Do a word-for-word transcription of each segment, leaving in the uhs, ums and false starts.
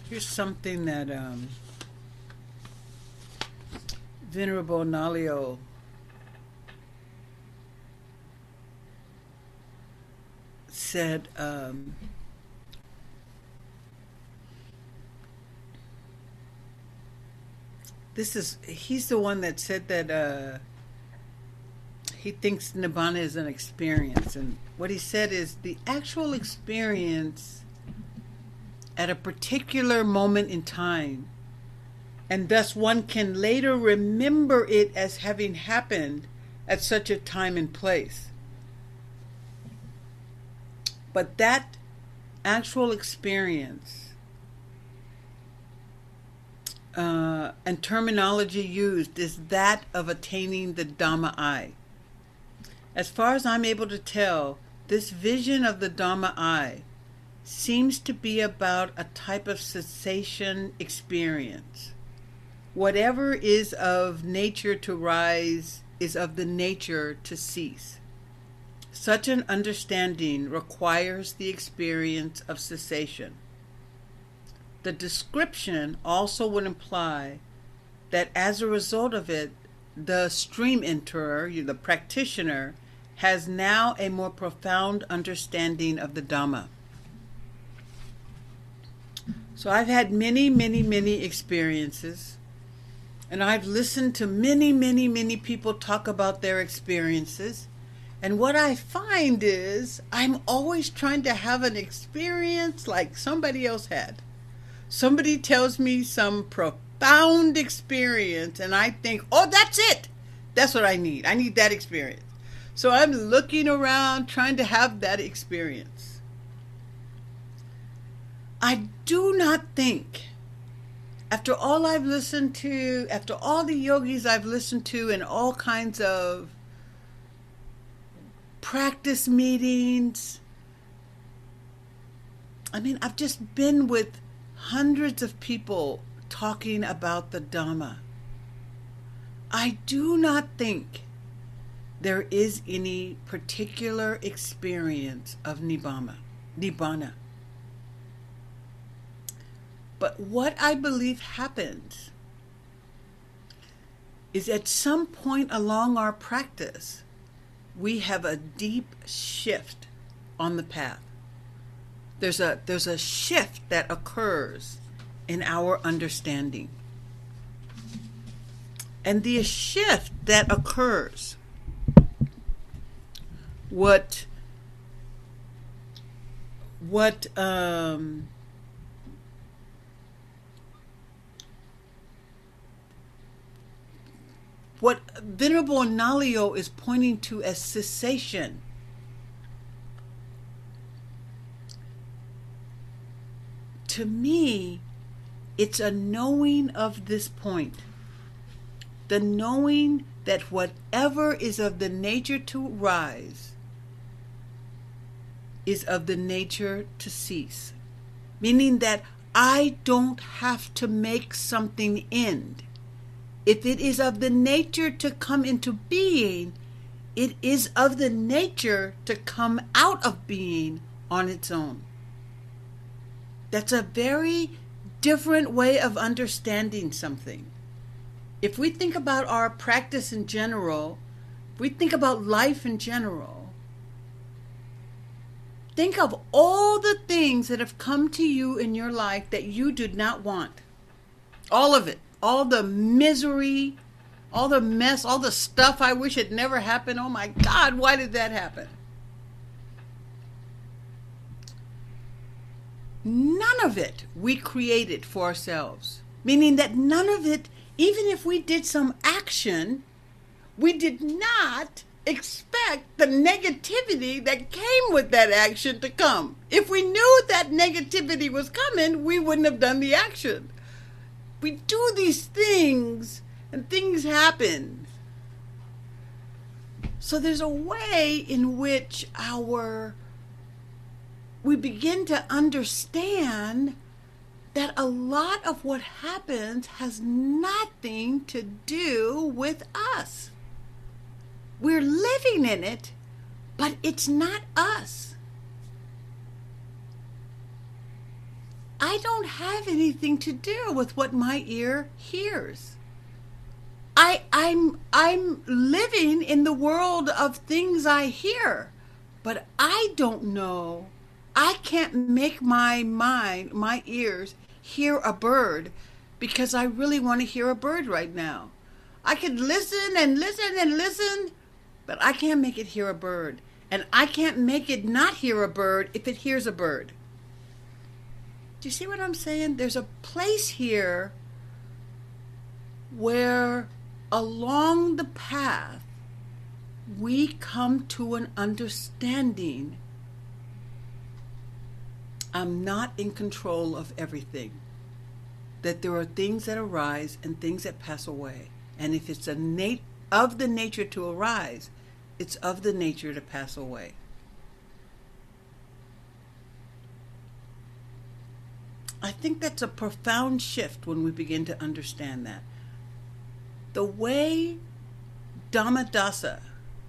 Here's something that um, Venerable Nalio said. Um, this is he's the one that said that uh, he thinks Nibbana is an experience, and what he said is the actual experience at a particular moment in time, and thus one can later remember it as having happened at such a time and place. But that actual experience uh, and terminology used is that of attaining the Dhamma I. As far as I'm able to tell, this vision of the Dhamma I seems to be about a type of cessation experience. Whatever is of nature to rise is of the nature to cease. Such an understanding requires the experience of cessation. The description also would imply that as a result of it, the stream enterer, the practitioner, has now a more profound understanding of the Dhamma. So I've had many, many, many experiences, and I've listened to many, many, many people talk about their experiences. And what I find is I'm always trying to have an experience like somebody else had. Somebody tells me some profound experience, and I think, oh, that's it. That's what I need. I need that experience. So I'm looking around trying to have that experience. I do not think, after all I've listened to, after all the yogis I've listened to in all kinds of practice meetings, I mean, I've just been with hundreds of people talking about the Dhamma. I do not think there is any particular experience of Nibbana. Nibbana. But what I believe happens is at some point along our practice, we have a deep shift on the path. There's a there's a shift that occurs in our understanding. And the shift that occurs, what what um what Venerable Nalio is pointing to as cessation, to me, it's a knowing of this point. The knowing that whatever is of the nature to rise is of the nature to cease. Meaning that I don't have to make something end. If it is of the nature to come into being, it is of the nature to come out of being on its own. That's a very different way of understanding something. If we think about our practice in general, if we think about life in general, think of all the things that have come to you in your life that you did not want. All of it. All the misery, all the mess, all the stuff I wish had never happened. Oh my God, why did that happen? None of it we created for ourselves. Meaning that none of it, even if we did some action, we did not expect the negativity that came with that action to come. If we knew that negativity was coming, we wouldn't have done the action. We do these things and things happen. So there's a way in which our we begin to understand that a lot of what happens has nothing to do with us. We're living in it, but it's not us. I don't have anything to do with what my ear hears. I, I'm, I'm living in the world of things I hear, but I don't know. I can't make my mind, my ears, hear a bird because I really want to hear a bird right now. I could listen and listen and listen, but I can't make it hear a bird. And I can't make it not hear a bird if it hears a bird. Do you see what I'm saying? There's a place here where along the path we come to an understanding. I'm not in control of everything. That there are things that arise and things that pass away. And if it's a nat- of the nature to arise, it's of the nature to pass away. I think that's a profound shift when we begin to understand that. The way Dhammadasa,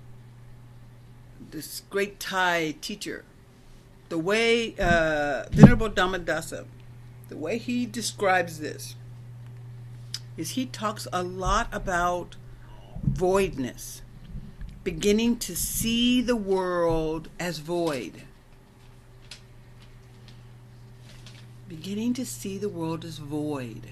this great Thai teacher, the way uh, Venerable Dhammadasa, the way he describes this is he talks a lot about voidness, beginning to see the world as void. Beginning to see the world as void.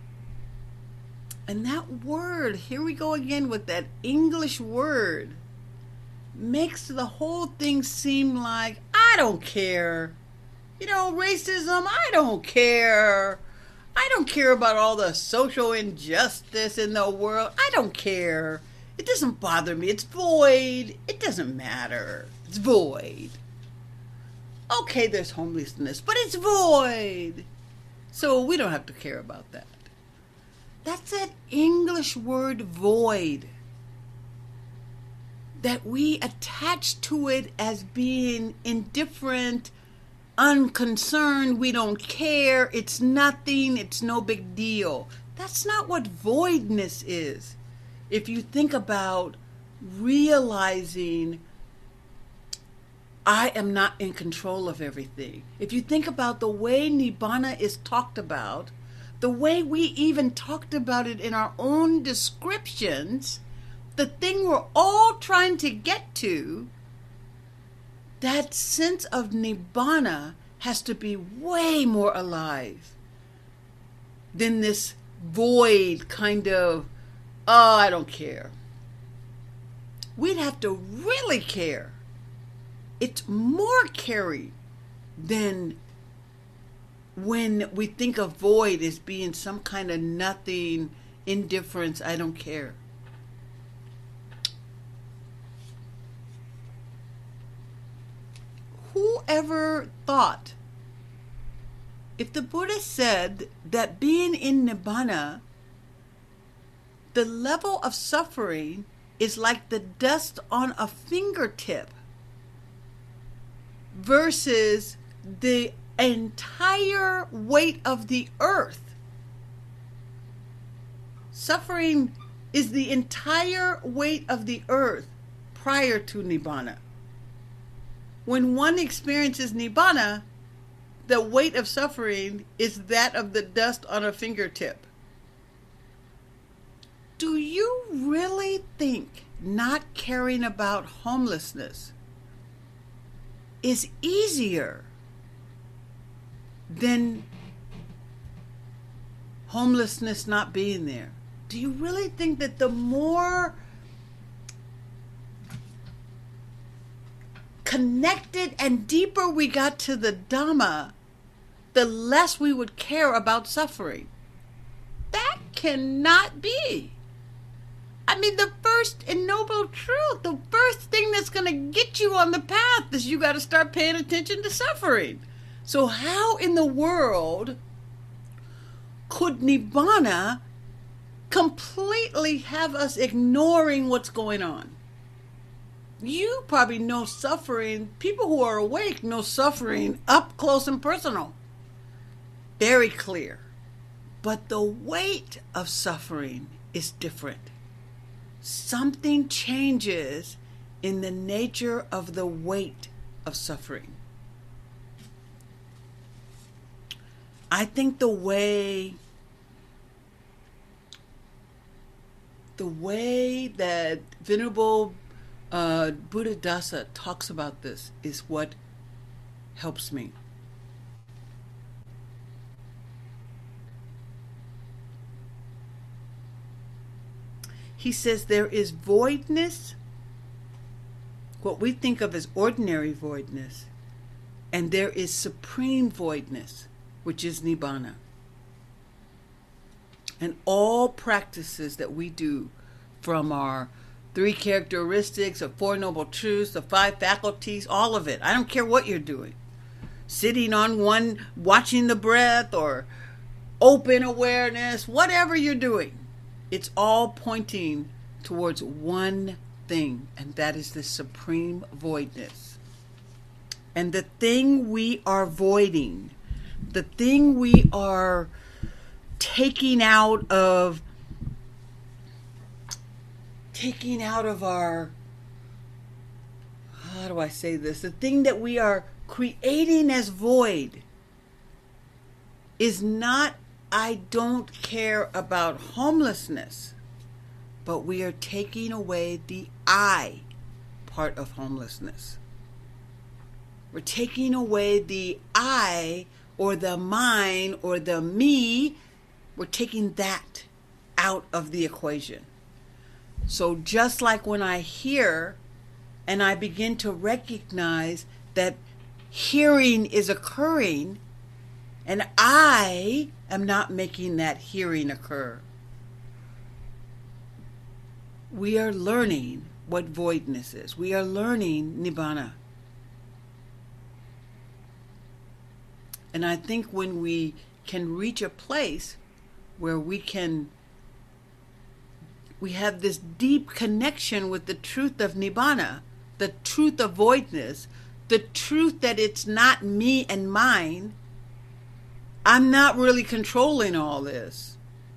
And that word, here we go again with that English word, makes the whole thing seem like, I don't care. You know, racism, I don't care. I don't care about all the social injustice in the world. I don't care. It doesn't bother me. It's void. It doesn't matter. It's void. Okay, there's homelessness, but it's void. So we don't have to care about that. That's that English word void that we attach to it as being indifferent, unconcerned, we don't care, it's nothing, it's no big deal. That's not what voidness is. If you think about realizing I am not in control of everything. If you think about the way Nibbana is talked about, the way we even talked about it in our own descriptions, the thing we're all trying to get to, that sense of Nibbana has to be way more alive than this void kind of, oh, I don't care. We'd have to really care. It's more caring than when we think of void as being some kind of nothing, indifference, I don't care. Whoever thought, if the Buddha said that being in Nibbana, the level of suffering is like the dust on a fingertip versus the entire weight of the earth. Suffering is the entire weight of the earth prior to Nibbana. When one experiences Nibbana, the weight of suffering is that of the dust on a fingertip. Do you really think not caring about homelessness is easier than homelessness not being there? Do you really think that the more connected and deeper we got to the Dhamma, the less we would care about suffering? That cannot be. I mean, the first and noble truth, the first thing that's going to get you on the path is you got to start paying attention to suffering. So how in the world could Nibbana completely have us ignoring what's going on? You probably know suffering. People who are awake know suffering up close and personal. Very clear. But the weight of suffering is different. Something changes in the nature of the weight of suffering. I think the way the way that Venerable uh, Buddhadasa talks about this is what helps me. He says there is voidness, what we think of as ordinary voidness, and there is supreme voidness, which is Nibbana. And all practices that we do, from our three characteristics, the Four Noble Truths, the five faculties, all of it. I don't care what you're doing. Sitting on one, watching the breath, or open awareness, whatever you're doing. It's all pointing towards one thing, and that is the supreme voidness. And the thing we are voiding, the thing we are taking out of, taking out of our, how do I say this? The thing that we are creating as void is not, I don't care about homelessness, but we are taking away the I part of homelessness. We're taking away the I or the mine or the me. We're taking that out of the equation. So just like when I hear and I begin to recognize that hearing is occurring, and I am not making that hearing occur, we are learning what voidness is. We are learning Nibbana. And I think when we can reach a place where we can, we have this deep connection with the truth of Nibbana, the truth of voidness, the truth that it's not me and mine. I'm not really controlling all this.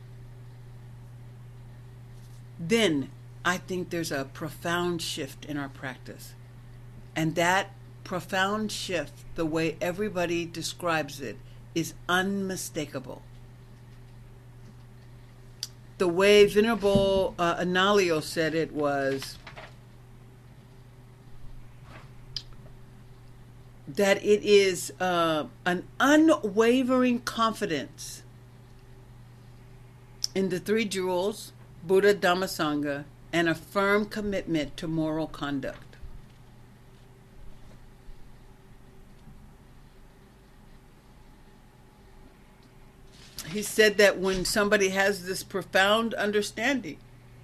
Then I think there's a profound shift in our practice. And that profound shift, the way everybody describes it, is unmistakable. The way Venerable uh, Analayo said it was that it is uh, an unwavering confidence in the three jewels, Buddha, Dhamma, Sangha, and a firm commitment to moral conduct. He said that when somebody has this profound understanding,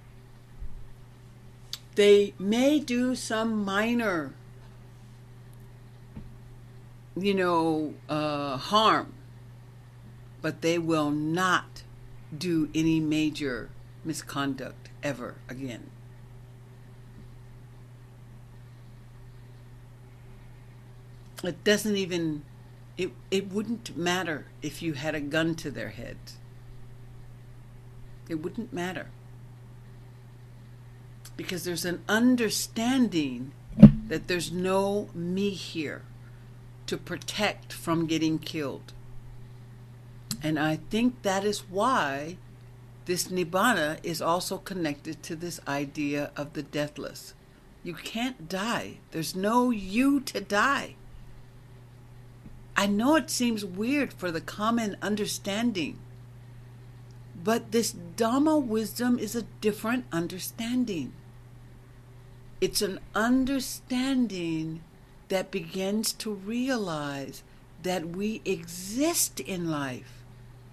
they may do some minor, you know, uh, harm, but they will not do any major misconduct ever again. It doesn't even, it, it wouldn't matter if you had a gun to their heads. It wouldn't matter. Because there's an understanding that there's no me here to protect from getting killed. And I think that is why this Nibbana is also connected to this idea of the deathless. You can't die. There's no you to die. I know it seems weird for the common understanding, but this Dhamma wisdom is a different understanding. It's an understanding that begins to realize that we exist in life,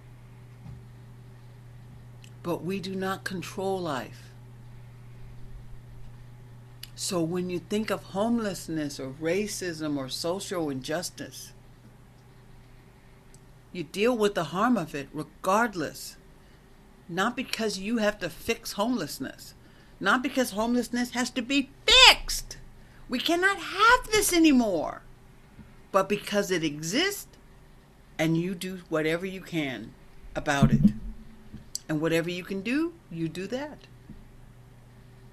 but we do not control life. So when you think of homelessness or racism or social injustice, you deal with the harm of it regardless. Not because you have to fix homelessness. Not because homelessness has to be fixed. We cannot have this anymore. But because it exists, and you do whatever you can about it. And whatever you can do, you do that.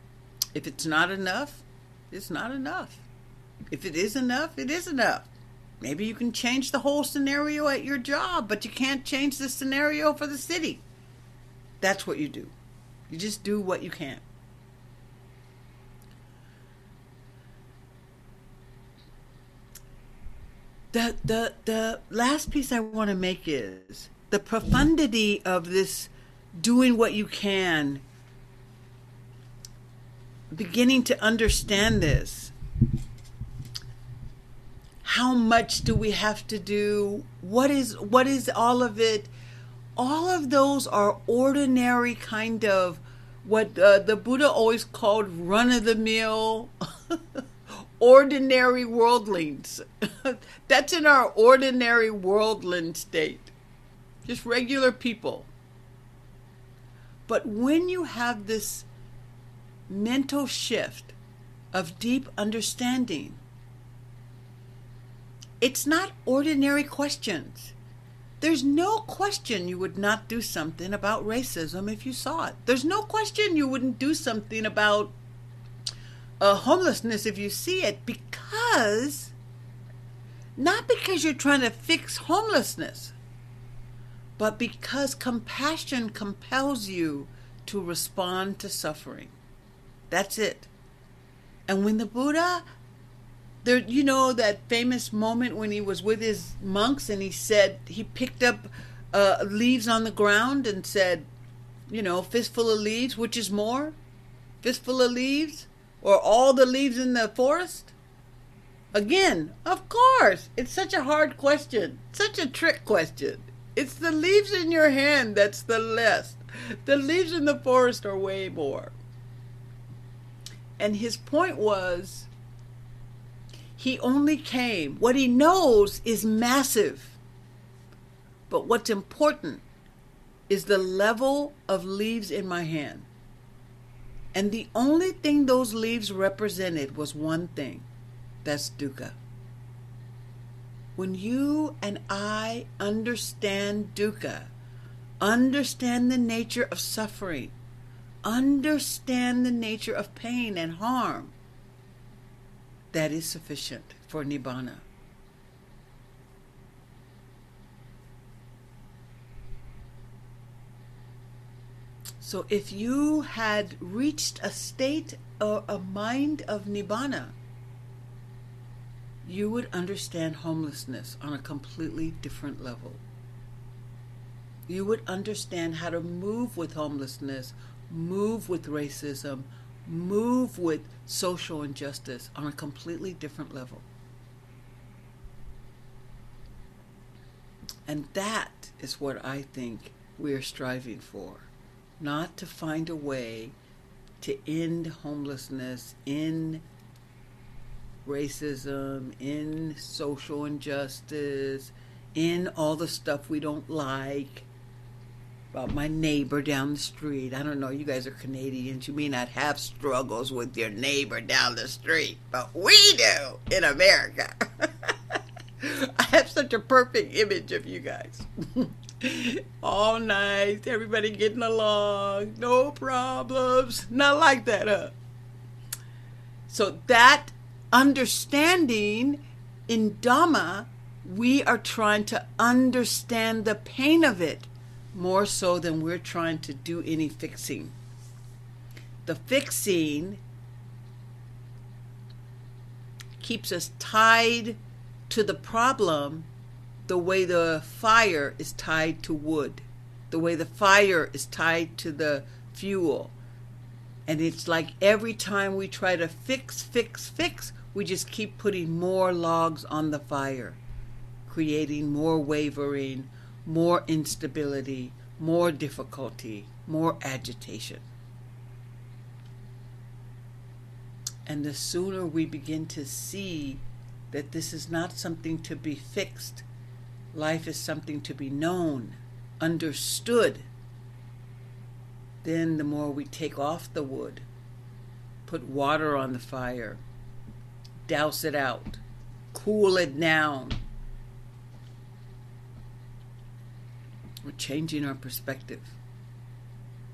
If it's not enough, it's not enough. If it is enough, it is enough. Maybe you can change the whole scenario at your job, but you can't change the scenario for the city. That's what you do. You just do what you can. The, the, the last piece I want to make is the profundity of this doing what you can, beginning to understand this. How much do we have to do? What is what is all of it? All of those are ordinary kind of what uh, the Buddha always called run-of-the-mill, ordinary worldlings. That's in our ordinary worldling state. Just regular people. But when you have this mental shift of deep understanding, it's not ordinary questions. There's no question you would not do something about racism if you saw it. There's no question you wouldn't do something about uh, homelessness if you see it, because, not because you're trying to fix homelessness, but because compassion compels you to respond to suffering. That's it. And when the Buddha, there, you know that famous moment when he was with his monks and he said, he picked up uh, leaves on the ground and said, you know, fistful of leaves, which is more? Fistful of leaves? Or all the leaves in the forest? Again, of course, it's such a hard question, such a trick question. It's the leaves in your hand that's the less. The leaves in the forest are way more. And his point was, he only came. What he knows is massive. But what's important is the level of leaves in my hand. And the only thing those leaves represented was one thing. That's dukkha. When you and I understand dukkha, understand the nature of suffering, understand the nature of pain and harm, that is sufficient for Nibbana. So if you had reached a state or a mind of Nibbana, you would understand homelessness on a completely different level. You would understand how to move with homelessness, move with racism, move with social injustice on a completely different level. And that is what I think we're striving for. Not to find a way to end homelessness, end racism, end social injustice, end all the stuff we don't like about my neighbor down the street. I don't know, you guys are Canadians. You may not have struggles with your neighbor down the street, but we do in America. I have such a perfect image of you guys. All nice, everybody getting along, no problems. Not like that, huh? So that understanding in Dhamma, we are trying to understand the pain of it more so than we're trying to do any fixing. The fixing keeps us tied to the problem the way the fire is tied to wood, the way the fire is tied to the fuel. And it's like every time we try to fix, fix, fix, we just keep putting more logs on the fire, creating more wavering, more instability, more difficulty, more agitation. And the sooner we begin to see that this is not something to be fixed, life is something to be known, understood, then the more we take off the wood, put water on the fire, douse it out, cool it down. We're changing our perspective.